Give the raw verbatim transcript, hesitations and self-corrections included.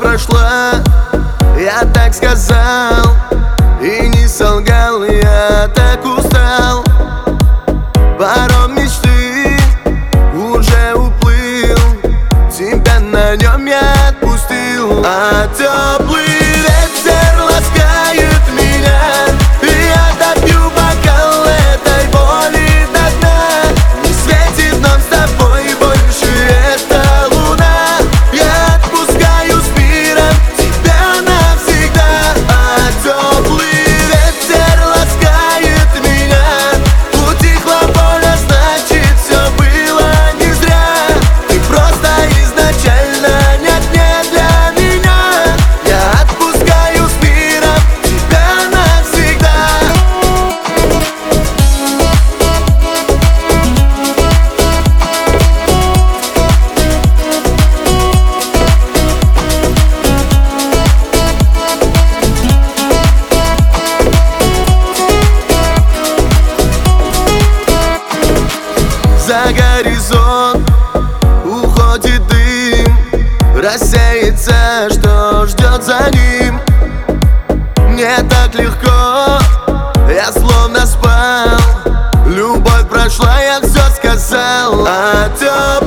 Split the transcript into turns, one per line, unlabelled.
прошла, я так сказал, и не солгал, я так устал. Паром мечты уже уплыл, тебя на нем я отпустил. А теплый ветер ласкает меня, и я допью бокал этой боли до дна. Не светит нам с тобой больше эта луна. Я отпускаю с миром тебя навсегда. А теплый ветер ласкает меня, утихла боль, а значит все было не зря. Ты просто изначально нет не для меня. Я отпускаю с миром тебя навсегда. За горизонт уходит дым, рассеется, что ждет за ним. Мне так легко, я словно спал. Любовь прошла, я все сказал. А теплый